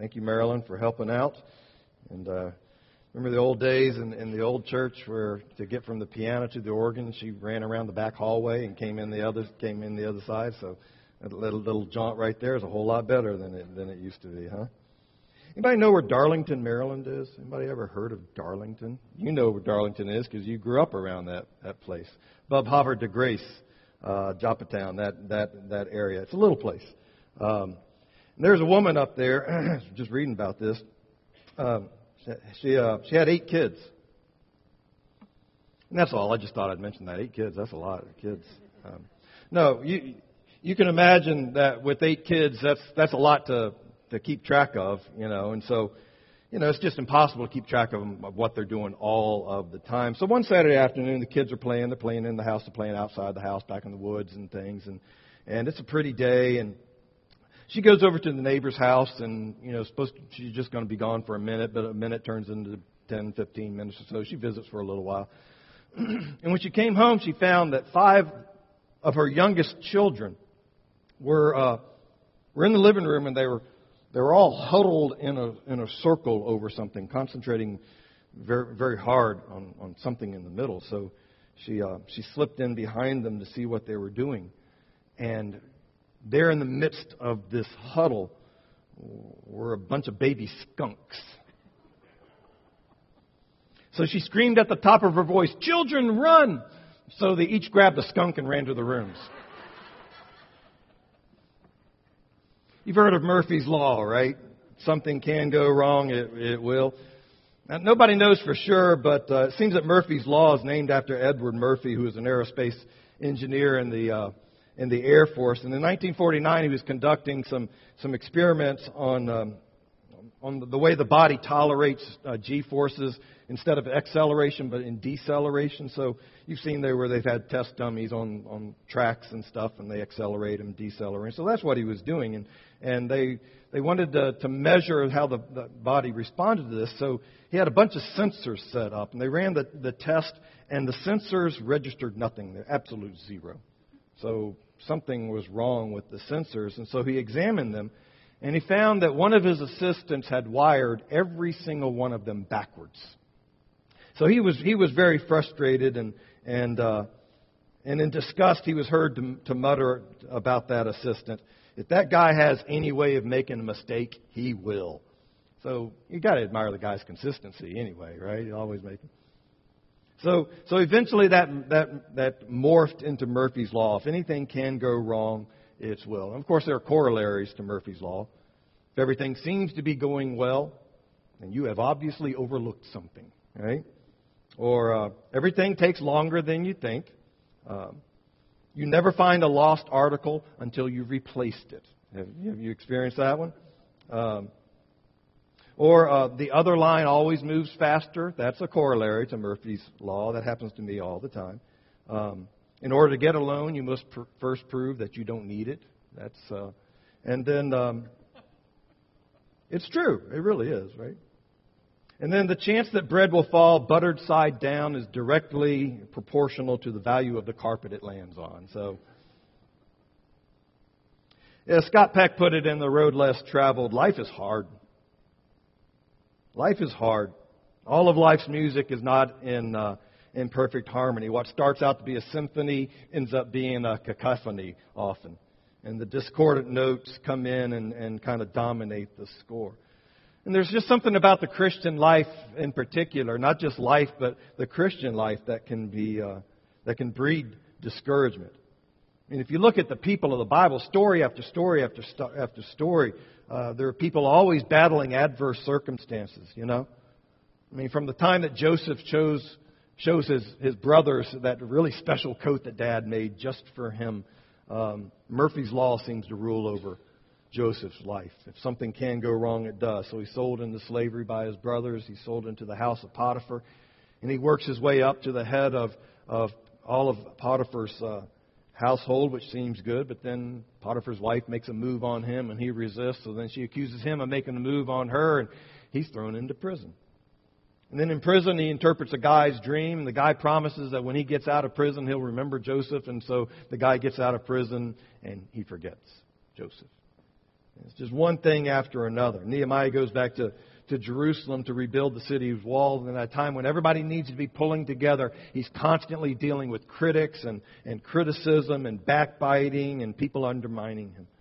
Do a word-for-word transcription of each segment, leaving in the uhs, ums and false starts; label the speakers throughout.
Speaker 1: thank you, Marilyn, for helping out. And uh, remember the old days in, in the old church where to get from the piano to the organ, she ran around the back hallway and came in the other came in the other side. So that little, little jaunt right there is a whole lot better than it than it used to be, huh? Anybody know where Darlington, Maryland is? Anybody ever heard of Darlington? You know where Darlington is because you grew up around that, that place. Bub Havre de Grace, uh, Joppatown, that, that, that area. It's a little place. Um, and there's a woman up there, just reading about this. Um, she, uh, she had eight kids. And that's all. I just thought I'd mention that. Eight kids, that's a lot of kids. Um, no, you, you can imagine that with eight kids, that's, that's a lot to... to keep track of, you know, and so, you know, it's just impossible to keep track of them, of what they're doing all of the time. So one Saturday afternoon, the kids are playing, they're playing in the house, they're playing outside the house, back in the woods and things, and, and it's a pretty day, and she goes over to the neighbor's house, and, you know, supposed to, she's just going to be gone for a minute, but a minute turns into ten, fifteen minutes or so. She visits for a little while. And when she came home, she found that five of her youngest children were, uh, were in the living room, and they were They were all huddled in a in a circle over something, concentrating very very hard on, on something in the middle. So she uh, she slipped in behind them to see what they were doing, and there in the midst of this huddle were a bunch of baby skunks. So she screamed at the top of her voice, "Children, run!" So they each grabbed a skunk and ran to the rooms. You've heard of Murphy's Law, right? Something can go wrong, it, it will. Now, nobody knows for sure, but uh, it seems that Murphy's Law is named after Edward Murphy, who was an aerospace engineer in the uh, in the Air Force. And in nineteen forty-nine, he was conducting some some experiments on um, on the way the body tolerates uh, G-forces instead of acceleration, but in deceleration. So you've seen there where they've had test dummies on, on tracks and stuff, and they accelerate and decelerate. So that's what he was doing, and and they they wanted to, to measure how the, the body responded to this. So he had a bunch of sensors set up, and they ran the, the test, and the sensors registered nothing. They're absolute zero. So something was wrong with the sensors, and so he examined them, and he found that one of his assistants had wired every single one of them backwards. So he was he was very frustrated, and and uh, and in disgust, he was heard to, to mutter about that assistant, "If that guy has any way of making a mistake, he will." So you got to admire the guy's consistency, anyway, right? He's always making. So so eventually that that that morphed into Murphy's Law. If anything can go wrong, it's will. And of course, there are corollaries to Murphy's Law. If everything seems to be going well, then you have obviously overlooked something, right? Or uh, everything takes longer than you think. Um, you never find a lost article until you've replaced it. Have, have you experienced that one? Um, or uh, the other line always moves faster. That's a corollary to Murphy's Law. That happens to me all the time. Um, in order to get a loan, you must pr- first prove that you don't need it. That's uh, and then um, it's true. It really is, right? And then the chance that bread will fall buttered side down is directly proportional to the value of the carpet it lands on. So, yeah, Scott Peck put it in The Road Less Traveled. Life is hard. Life is hard. All of life's music is not in uh, in perfect harmony. What starts out to be a symphony ends up being a cacophony often. And the discordant notes come in and, and kind of dominate the score. And there's just something about the Christian life in particular, not just life, but the Christian life that can be uh, that can breed discouragement. I mean, if you look at the people of the Bible, story after story after sto- after story, uh, there are people always battling adverse circumstances. You know, I mean, from the time that Joseph chose shows his his brothers that really special coat that Dad made just for him, um, Murphy's Law seems to rule over Joseph's life. If something can go wrong, it does. So he's sold into slavery by his brothers. He's sold into the house of Potiphar. And he works his way up to the head of, of all of Potiphar's uh, household, which seems good. But then Potiphar's wife makes a move on him, and he resists. So then she accuses him of making a move on her, and he's thrown into prison. And then in prison, he interprets a guy's dream. And the guy promises that when he gets out of prison, he'll remember Joseph. And so the guy gets out of prison, and he forgets Joseph. It's just one thing after another. Nehemiah goes back to, to Jerusalem to rebuild the city's walls. And at a time when everybody needs to be pulling together, he's constantly dealing with critics and, and criticism and backbiting and people undermining him.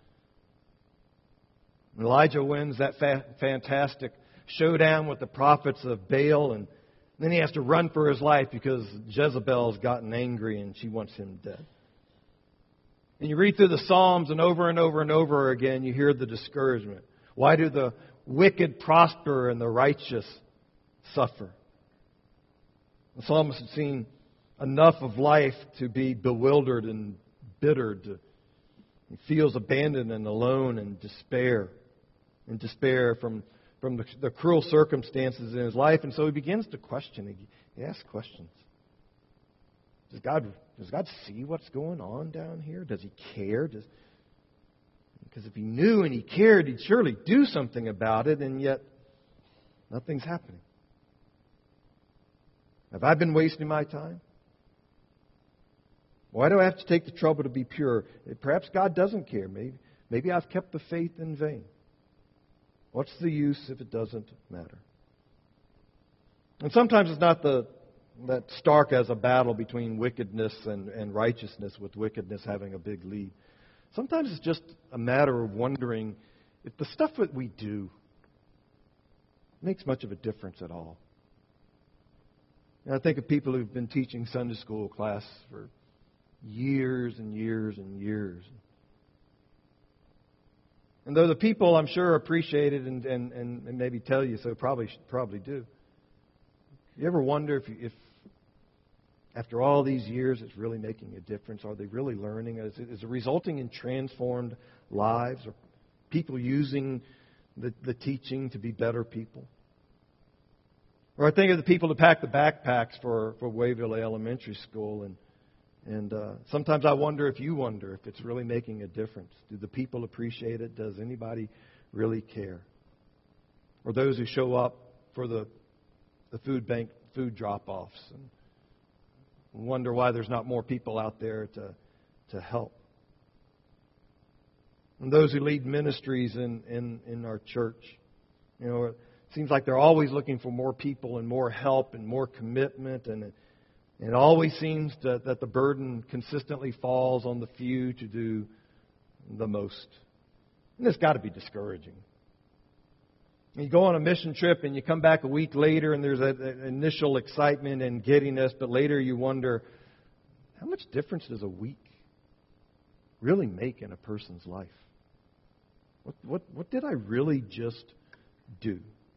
Speaker 1: Elijah wins that fa- fantastic showdown with the prophets of Baal, and then he has to run for his life because Jezebel's gotten angry and she wants him dead. And you read through the Psalms, and over and over and over again you hear the discouragement. Why do the wicked prosper and the righteous suffer? The psalmist had seen enough of life to be bewildered and bittered. He feels abandoned and alone and despair. And despair from, from the, the cruel circumstances in his life. And so he begins to question. He, he asks questions. Does God, does God see what's going on down here? Does He care? Does, because if He knew and He cared, He'd surely do something about it, and yet nothing's happening. Have I been wasting my time? Why do I have to take the trouble to be pure? Perhaps God doesn't care. Maybe, maybe I've kept the faith in vain. What's the use if it doesn't matter? And sometimes it's not the that stark as a battle between wickedness and, and righteousness, with wickedness having a big lead. Sometimes it's just a matter of wondering if the stuff that we do makes much of a difference at all. And I think of people who've been teaching Sunday school class for years and years and years. And though the people, I'm sure, appreciate it and, and, and maybe tell you so, probably probably do. You ever wonder if, if after all these years it's really making a difference? Are they really learning? Is it, is it resulting in transformed lives? Are people using the, the teaching to be better people? Or I think of the people who pack the backpacks for, for Wayville Elementary School, and And uh, sometimes I wonder if you wonder if it's really making a difference. Do the people appreciate it? Does anybody really care? Or those who show up for the the food bank food drop-offs and wonder why there's not more people out there to to help. And those who lead ministries in, in, in our church. You know, it seems like they're always looking for more people and more help and more commitment, and it, It always seems to, that the burden consistently falls on the few to do the most. And it's got to be discouraging. You go on a mission trip and you come back a week later and there's an initial excitement and giddiness, but later you wonder, how much difference does a week really make in a person's life? What, what, what did I really just do?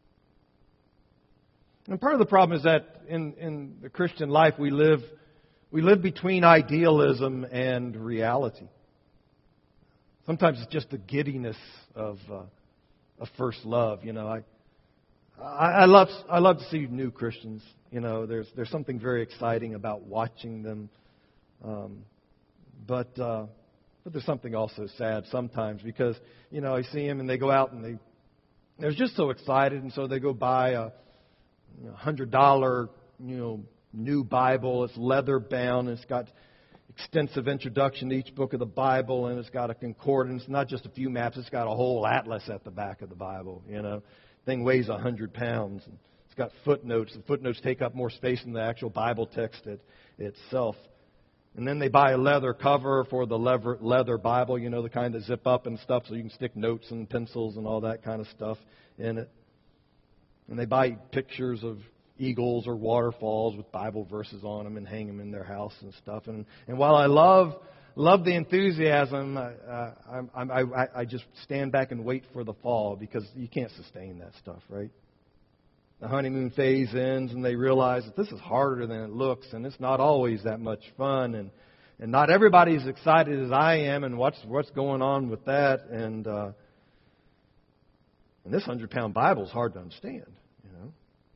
Speaker 1: And part of the problem is that in, in the Christian life we live we live between idealism and reality. Sometimes it's just the giddiness of uh, of first love. You know, I, I I love I love to see new Christians. You know, there's there's something very exciting about watching them, um, but uh, but there's something also sad sometimes because you know I see them and they go out and they they're just so excited, and so they go buy a one hundred dollars, you know, new Bible. It's leather bound. It's got extensive introduction to each book of the Bible, and it's got a concordance, not just a few maps. It's got a whole atlas at the back of the Bible. You know, thing weighs one hundred pounds. And it's got footnotes. The footnotes take up more space than the actual Bible text it, itself. And then they buy a leather cover for the leather, leather Bible, you know, the kind that zip up and stuff, so you can stick notes and pencils and all that kind of stuff in it. And they buy pictures of eagles or waterfalls with Bible verses on them and hang them in their house and stuff. And and while I love love the enthusiasm, I, I, I, I, I just stand back and wait for the fall because you can't sustain that stuff, right? The honeymoon phase ends and they realize that this is harder than it looks, and it's not always that much fun, and and not everybody's as excited as I am, and what's what's going on with that, and uh, and this hundred-pound Bible is hard to understand, you know.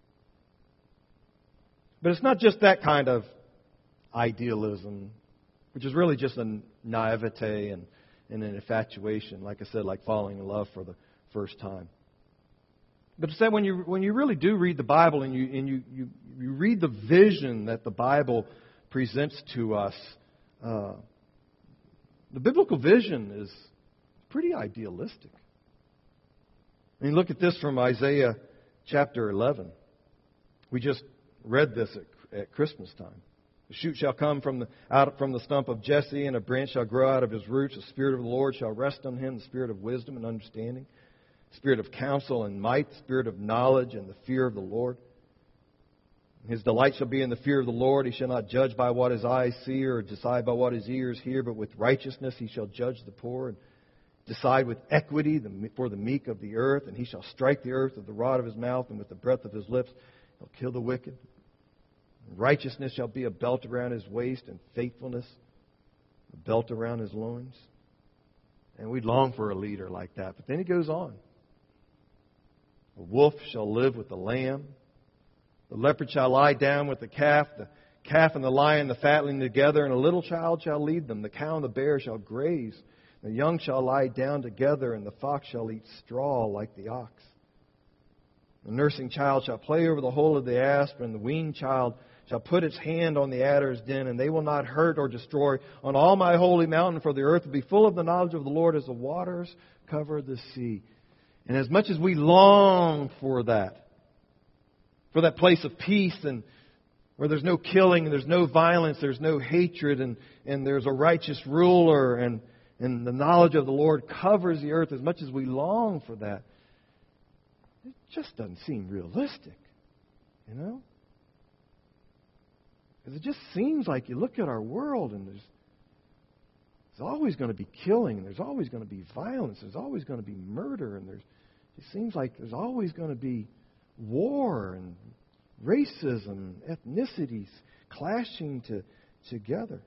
Speaker 1: But it's not just that kind of idealism, which is really just a naivete and, and an infatuation, like I said, like falling in love for the first time. But it's that when you when you really do read the Bible and you and you, you, you read the vision that the Bible presents to us, uh, the biblical vision is pretty idealistic. I mean, look at this from Isaiah chapter eleven. We just read this at, at Christmas time. The shoot shall come from the, out from the stump of Jesse, and a branch shall grow out of his roots. The Spirit of the Lord shall rest on him, the Spirit of wisdom and understanding, Spirit of counsel and might, Spirit of knowledge and the fear of the Lord. His delight shall be in the fear of the Lord. He shall not judge by what his eyes see or decide by what his ears hear, but with righteousness he shall judge the poor and decide with equity for the meek of the earth. And he shall strike the earth with the rod of his mouth, and with the breath of his lips he'll kill the wicked. And righteousness shall be a belt around his waist, and faithfulness a belt around his loins. And we'd long for a leader like that. But then he goes on. The wolf shall live with the lamb. The leopard shall lie down with the calf, the calf and the lion, the fatling together, and a little child shall lead them. The cow and the bear shall graze. The young shall lie down together, and the fox shall eat straw like the ox. The nursing child shall play over the hole of the asp, and the weaned child shall put its hand on the adder's den, and they will not hurt or destroy on all my holy mountain, for the earth will be full of the knowledge of the Lord as the waters cover the sea. And as much as we long for that, for that place of peace and where there's no killing and there's no violence, there's no hatred, and, and there's a righteous ruler, and, and the knowledge of the Lord covers the earth, as much as we long for that, it just doesn't seem realistic, you know? Because it just seems like you look at our world and there's, there's always going to be killing, and there's always going to be violence, there's always going to be murder, and there's it seems like there's always going to be war and racism, ethnicities clashing to, together.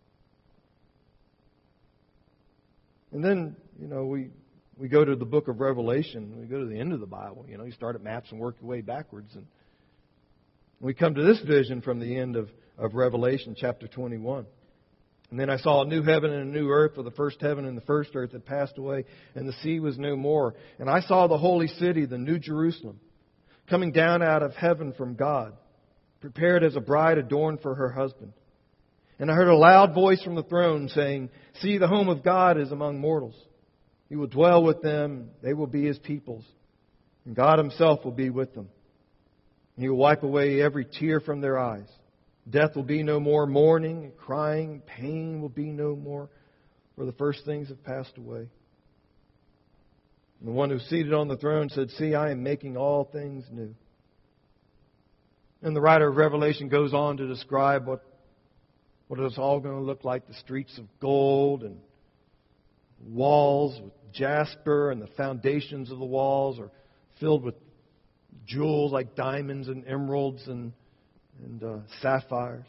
Speaker 1: And then, you know, we we go to the book of Revelation. We go to the end of the Bible. You know, you start at maps and work your way backwards. And we come to this vision from the end of, of Revelation chapter twenty-one. And then I saw a new heaven and a new earth, for the first heaven and the first earth had passed away, and the sea was no more. And I saw the holy city, the new Jerusalem, coming down out of heaven from God, prepared as a bride adorned for her husband. And I heard a loud voice from the throne saying, "See, the home of God is among mortals. He will dwell with them. They will be His peoples. And God Himself will be with them. And He will wipe away every tear from their eyes. Death will be no more. Mourning, crying, pain will be no more. For the first things have passed away." And the one who's seated on the throne said, "See, I am making all things new." And the writer of Revelation goes on to describe what, what it's all going to look like. The streets of gold and walls with jasper, and the foundations of the walls are filled with jewels like diamonds and emeralds and, and uh, sapphires.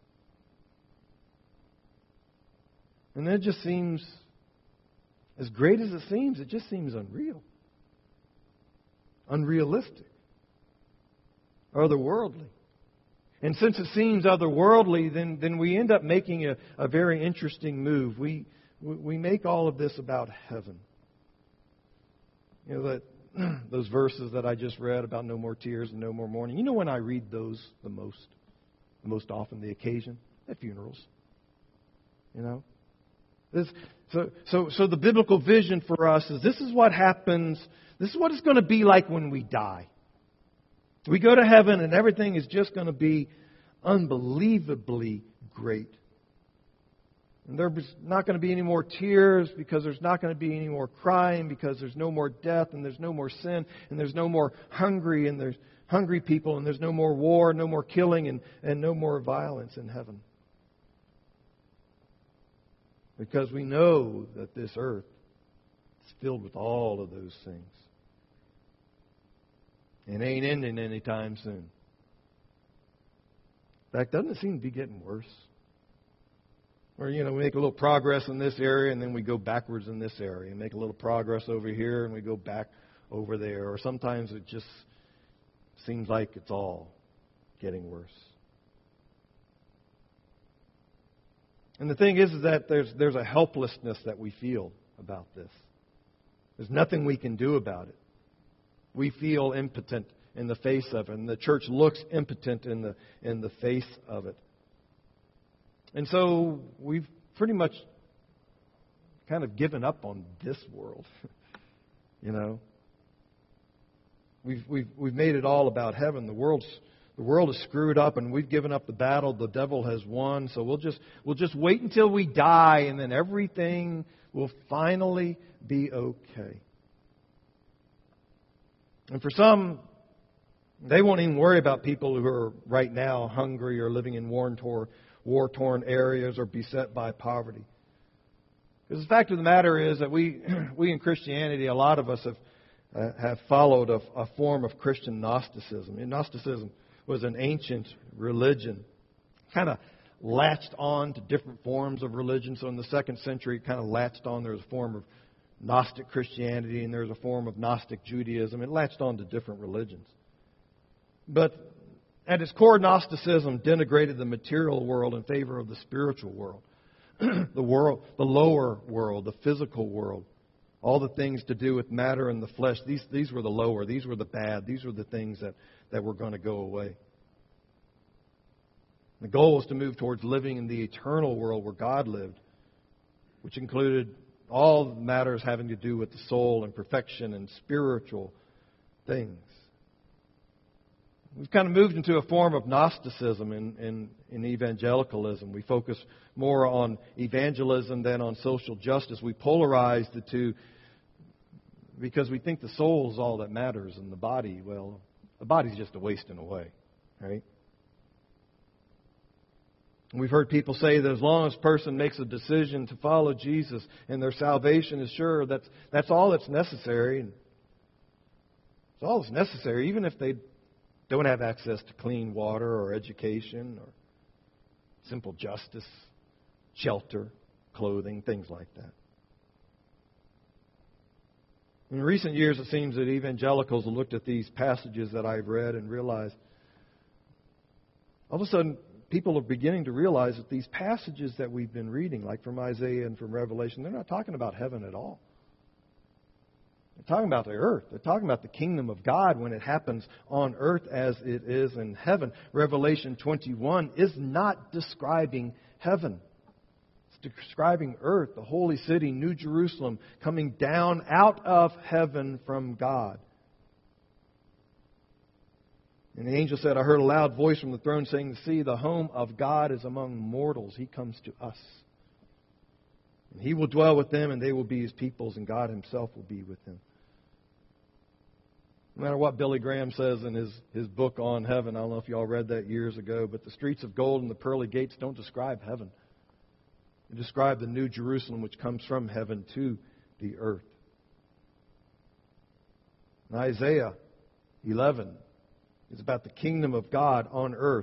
Speaker 1: And it just seems, as great as it seems, it just seems unreal. Unrealistic. Otherworldly. And since it seems otherworldly, then, then we end up making a, a very interesting move. We, we make all of this about heaven. You know, that those verses that I just read about no more tears and no more mourning. You know when I read those the most? The most often, the occasion? At funerals. You know? This, so, so, so the biblical vision for us is this is what happens, this is what it's going to be like when we die. We go to heaven and everything is just going to be unbelievably great. And there's not going to be any more tears, because there's not going to be any more crying, because there's no more death, and there's no more sin, and there's no more hungry, and there's hungry people, and there's no more war, no more killing, and, and no more violence in heaven. Because we know that this earth is filled with all of those things. It ain't ending anytime soon. In fact, doesn't it seem to be getting worse? Or, you know, we make a little progress in this area and then we go backwards in this area. And make a little progress over here and we go back over there. Or sometimes it just seems like it's all getting worse. And the thing is, is that there's there's a helplessness that we feel about this. There's nothing we can do about it. We feel impotent in the face of it. And the church looks impotent in the in the face of it. And so we've pretty much kind of given up on this world. You know? We've, we've, we've made it all about heaven. The world's, the world is screwed up, and we've given up the battle. The devil has won. So we'll just, we'll just wait until we die, and then everything will finally be okay. And for some, they won't even worry about people who are right now hungry or living in war-torn, war-torn areas or beset by poverty. Because the fact of the matter is that we, we in Christianity, a lot of us have uh, have followed a, a form of Christian Gnosticism. And Gnosticism was an ancient religion, kind of latched on to different forms of religion. So in the second century, it kind of latched on. There was a form of Gnostic Christianity, and there was a form of Gnostic Judaism. It latched on to different religions. But at its core, Gnosticism denigrated the material world in favor of the spiritual world. the world, the lower world, the physical world, all the things to do with matter and the flesh. These these were the lower. These were the bad. These were the things that, that were going to go away. The goal was to move towards living in the eternal world where God lived, which included all matters having to do with the soul and perfection and spiritual things. We've kind of moved into a form of Gnosticism in, in, in evangelicalism. We focus more on evangelism than on social justice. We polarize the two because we think the soul is all that matters, and the body, well, the body's just a wasting away, right? We've heard people say that as long as a person makes a decision to follow Jesus and their salvation is sure, that's, that's all that's necessary. And it's all that's necessary, even if they don't have access to clean water or education or simple justice, shelter, clothing, things like that. In recent years, it seems that evangelicals have looked at these passages that I've read and realized, all of a sudden, people are beginning to realize that these passages that we've been reading, like from Isaiah and from Revelation, they're not talking about heaven at all. They're talking about the earth. They're talking about the kingdom of God when it happens on earth as it is in heaven. Revelation twenty-one is not describing heaven. It's describing earth, the holy city, New Jerusalem, coming down out of heaven from God. And the angel said, I heard a loud voice from the throne saying, see, the home of God is among mortals. He comes to us. And He will dwell with them, and they will be His peoples, and God Himself will be with them. No matter what Billy Graham says in his, his book on heaven, I don't know if you all read that years ago, but the streets of gold and the pearly gates don't describe heaven. They describe the New Jerusalem which comes from heaven to the earth. In Isaiah eleven is about the kingdom of God on earth.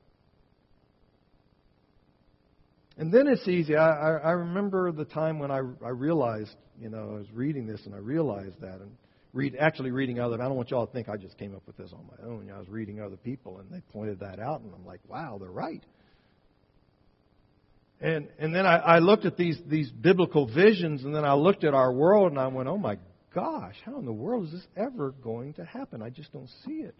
Speaker 1: And then it's easy. I, I, I remember the time when I, I realized, you know, I was reading this and I realized that. And read actually reading other, I don't want you all to think I just came up with this on my own. You know, I was reading other people and they pointed that out and I'm like, wow, they're right. And and then I, I looked at these, these biblical visions and then I looked at our world and I went, oh my gosh, how in the world is this ever going to happen? I just don't see it.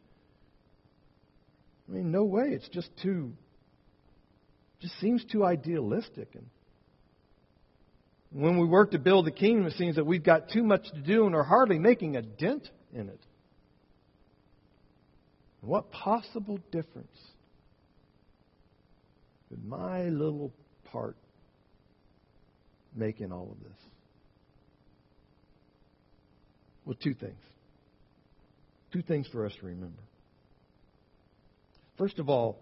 Speaker 1: I mean, no way. It's just too, just seems too idealistic. And when we work to build the kingdom, it seems that we've got too much to do and are hardly making a dent in it. What possible difference could my little part make in all of this? Well, two things. Two things for us to remember. First of all,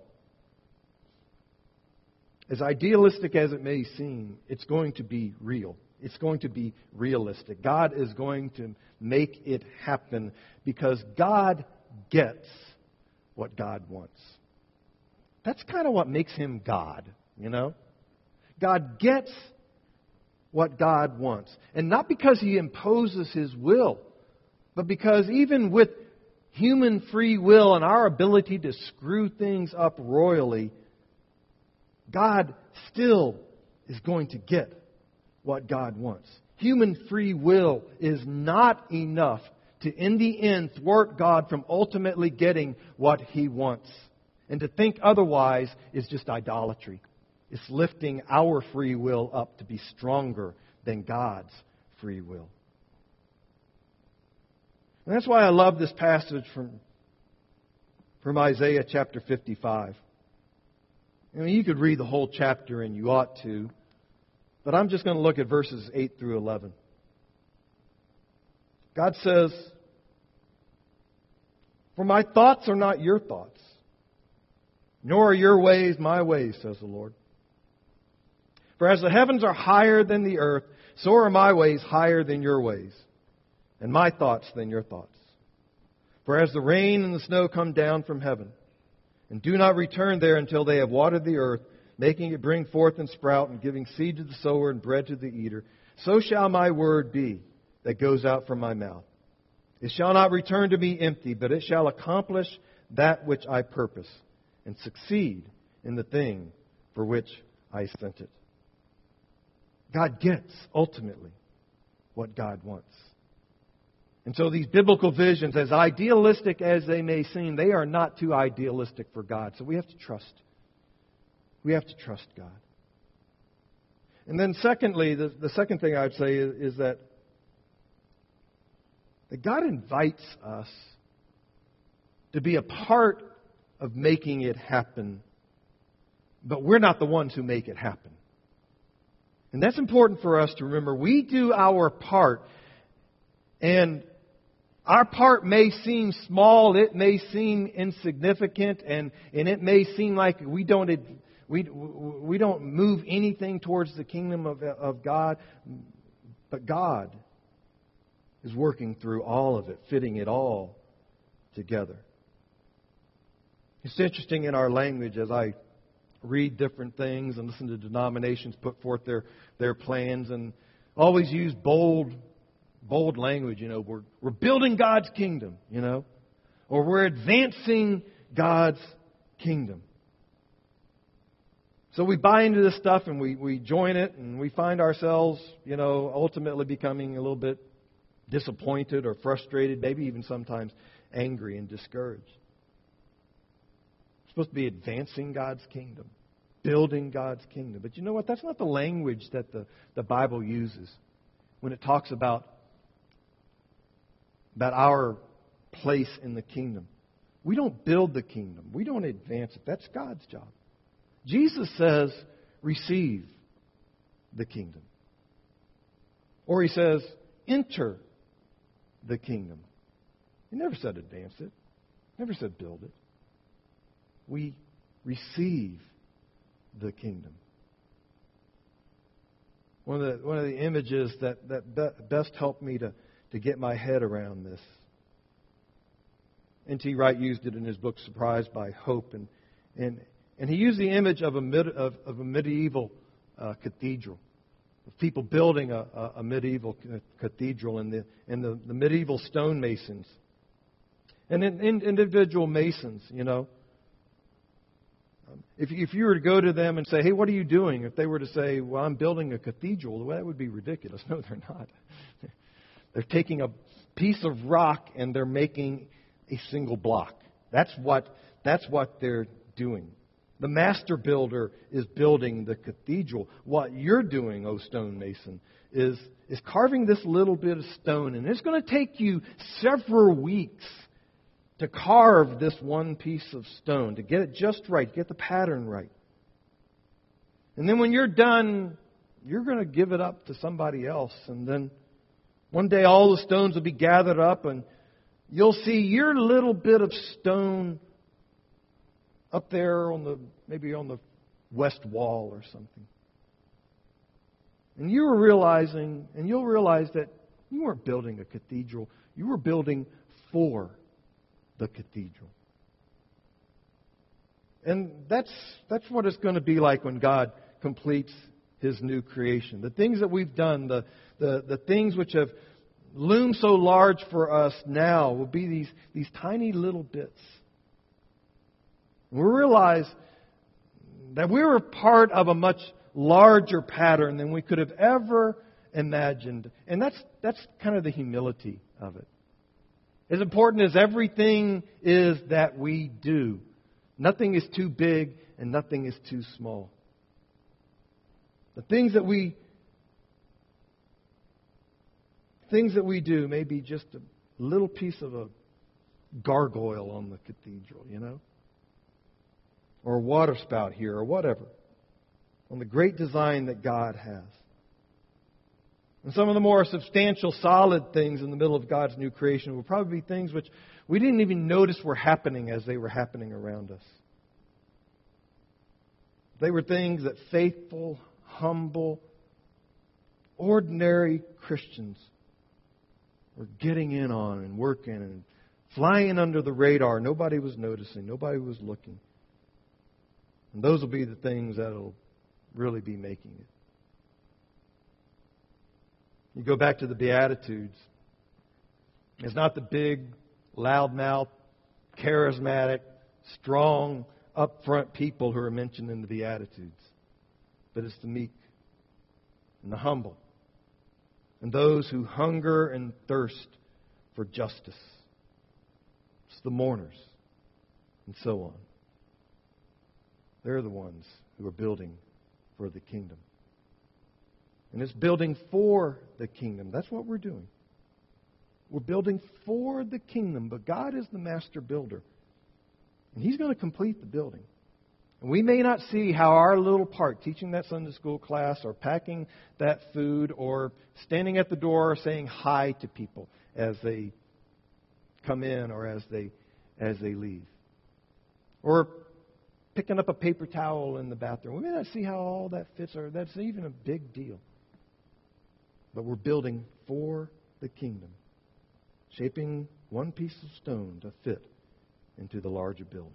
Speaker 1: as idealistic as it may seem, it's going to be real. It's going to be realistic. God is going to make it happen because God gets what God wants. That's kind of what makes Him God, you know? God gets what God wants. And not because He imposes His will, but because even with human free will and our ability to screw things up royally, God still is going to get what God wants. Human free will is not enough to, in the end, thwart God from ultimately getting what He wants. And to think otherwise is just idolatry. It's lifting our free will up to be stronger than God's free will. And that's why I love this passage from, from Isaiah chapter fifty-five. I mean, you could read the whole chapter, and you ought to, but I'm just going to look at verses eight through eleven. God says, "For my thoughts are not your thoughts, nor are your ways my ways, says the Lord. For as the heavens are higher than the earth, so are my ways higher than your ways, and my thoughts than your thoughts. For as the rain and the snow come down from heaven, and do not return there until they have watered the earth, making it bring forth and sprout, and giving seed to the sower and bread to the eater, so shall my word be that goes out from my mouth. It shall not return to me empty, but it shall accomplish that which I purpose, and succeed in the thing for which I sent it." God gets, ultimately, what God wants. And so these biblical visions, as idealistic as they may seem, they are not too idealistic for God. So we have to trust. We have to trust God. And then secondly, the, the second thing I would say is, is that, that God invites us to be a part of making it happen, but we're not the ones who make it happen. And that's important for us to remember. We do our part, and our part may seem small, it may seem insignificant, and, and it may seem like we don't we we don't move anything towards the kingdom of, of God, but God is working through all of it, fitting it all together. It's interesting in our language as I read different things and listen to denominations put forth their, their plans and always use bold bold language. You know, we're we're building God's kingdom, you know, or we're advancing God's kingdom. So we buy into this stuff and we, we join it and we find ourselves, you know, ultimately becoming a little bit disappointed or frustrated, maybe even sometimes angry and discouraged. We're supposed to be advancing God's kingdom, building God's kingdom. But you know what? That's not the language that the, the Bible uses when it talks about, about our place in the kingdom. We don't build the kingdom. We don't advance it. That's God's job. Jesus says, receive the kingdom. Or he says, enter the kingdom. He never said advance it. Never said build it. We receive the kingdom. One of the, one of the images that, that best helped me to, to get my head around this. N T Wright used it in his book, Surprised by Hope. And, and, and he used the image of a, mid, of, of a medieval uh, cathedral. Of people building a, a, a medieval cathedral and the, and the, the medieval stonemasons. And in, in, individual masons, you know. If, if you were to go to them and say, hey, what are you doing? If they were to say, well, I'm building a cathedral, well, that would be ridiculous. No, they're not. They're taking a piece of rock and they're making a single block. That's what, that's what they're doing. The master builder is building the cathedral. What you're doing, oh stonemason, is, is carving this little bit of stone. And it's going to take you several weeks to carve this one piece of stone, to get it just right, get the pattern right. And then when you're done, you're going to give it up to somebody else. And then one day all the stones will be gathered up and you'll see your little bit of stone up there on the, maybe on the west wall or something. And you were realizing, and you'll realize that you weren't building a cathedral, you were building for the cathedral. And that's that's what it's going to be like when God completes His new creation. The things that we've done, the, the, the things which have loomed so large for us now will be these, these tiny little bits. We realize that we were part of a much larger pattern than we could have ever imagined. And that's that's kind of the humility of it. As important as everything is that we do, nothing is too big and nothing is too small. The things that we things that we do may be just a little piece of a gargoyle on the cathedral, you know? Or a water spout here, or whatever. On the great design that God has. And some of the more substantial, solid things in the middle of God's new creation will probably be things which we didn't even notice were happening as they were happening around us. They were things that faithful, humble, ordinary Christians were getting in on and working and flying under the radar. Nobody was noticing. Nobody was looking. And those will be the things that will really be making it. You go back to the Beatitudes. It's not the big, loudmouth, charismatic, strong, upfront people who are mentioned in the Beatitudes. But it's the meek and the humble and those who hunger and thirst for justice. It's the mourners and so on. They're the ones who are building for the kingdom. And it's building for the kingdom. That's what we're doing. We're building for the kingdom, but God is the master builder. And He's going to complete the building. And we may not see how our little part, teaching that Sunday school class or packing that food or standing at the door saying hi to people as they come in or as they as they leave. Or picking up a paper towel in the bathroom. We may not see how all that fits, or that's even a big deal. But we're building for the kingdom, shaping one piece of stone to fit into the larger building.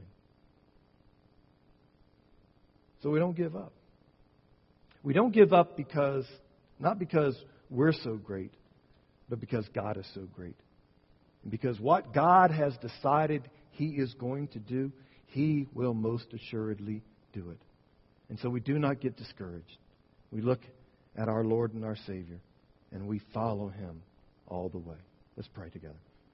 Speaker 1: So we don't give up. We don't give up because, not because we're so great, but because God is so great. And because what God has decided He is going to do, He will most assuredly do it. And so we do not get discouraged. We look at our Lord and our Savior, and we follow Him all the way. Let's pray together.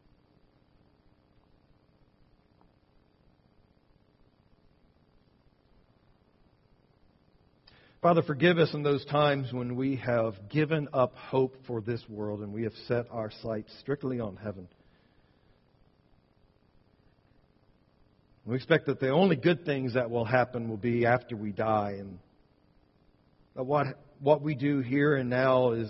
Speaker 1: Father, forgive us in those times when we have given up hope for this world and we have set our sights strictly on heaven. We expect that the only good things that will happen will be after we die, and that what what we do here and now is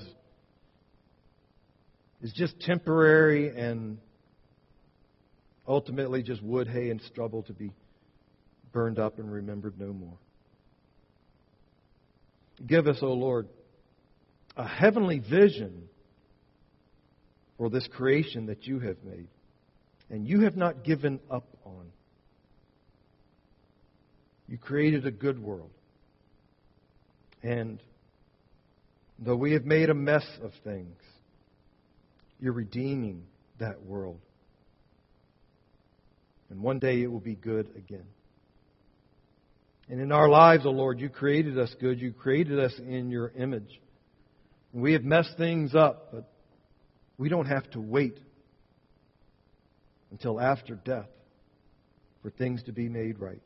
Speaker 1: is just temporary and ultimately just wood, hay, and stubble to be burned up and remembered no more. Give us, O Lord, a heavenly vision for this creation that You have made and You have not given up on. You created a good world. And though we have made a mess of things, You're redeeming that world. And one day it will be good again. And in our lives, O Lord, You created us good. You created us in Your image. And we have messed things up, but we don't have to wait until after death for things to be made right.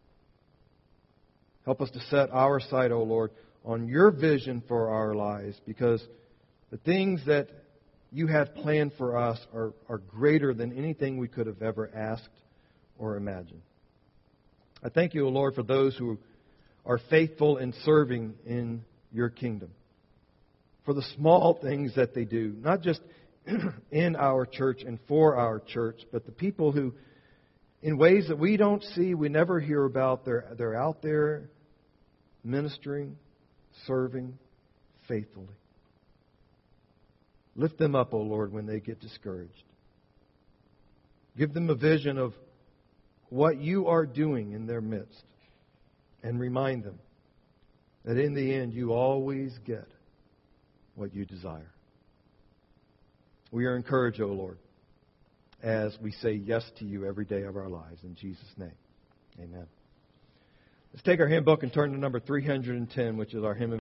Speaker 1: Help us to set our sight, O Lord, on Your vision for our lives, because the things that You have planned for us are, are greater than anything we could have ever asked or imagined. I thank You, O Lord, for those who are faithful in serving in Your kingdom, for the small things that they do, not just in our church and for our church, but the people who, in ways that we don't see, we never hear about, they're, they're out there ministering, serving faithfully. Lift them up, O Lord, when they get discouraged. Give them a vision of what You are doing in their midst. And remind them that in the end You always get what You desire. We are encouraged, O Lord, as we say yes to You every day of our lives. In Jesus' name, amen. Let's take our hymn book and turn to number three hundred ten, which is our hymn of